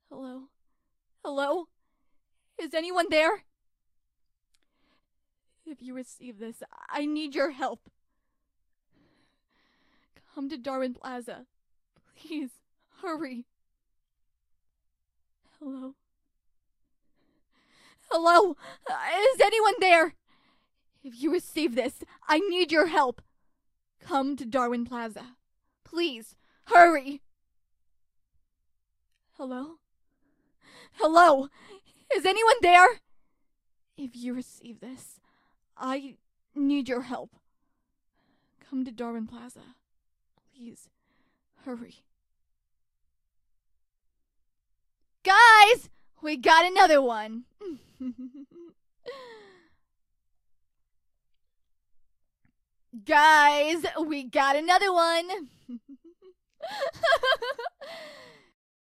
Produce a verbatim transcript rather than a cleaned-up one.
Hello? Hello? Is anyone there? If you receive this, I need your help. Come to Darwin Plaza. Please, hurry. Hello? Hello? Is anyone there? If you receive this, I need your help. Come to Darwin Plaza. Please, hurry. Hello? Hello? Is anyone there? If you receive this, I need your help. Come to Darwin Plaza. Please, hurry. Guys, we got another one. Guys, we got another one.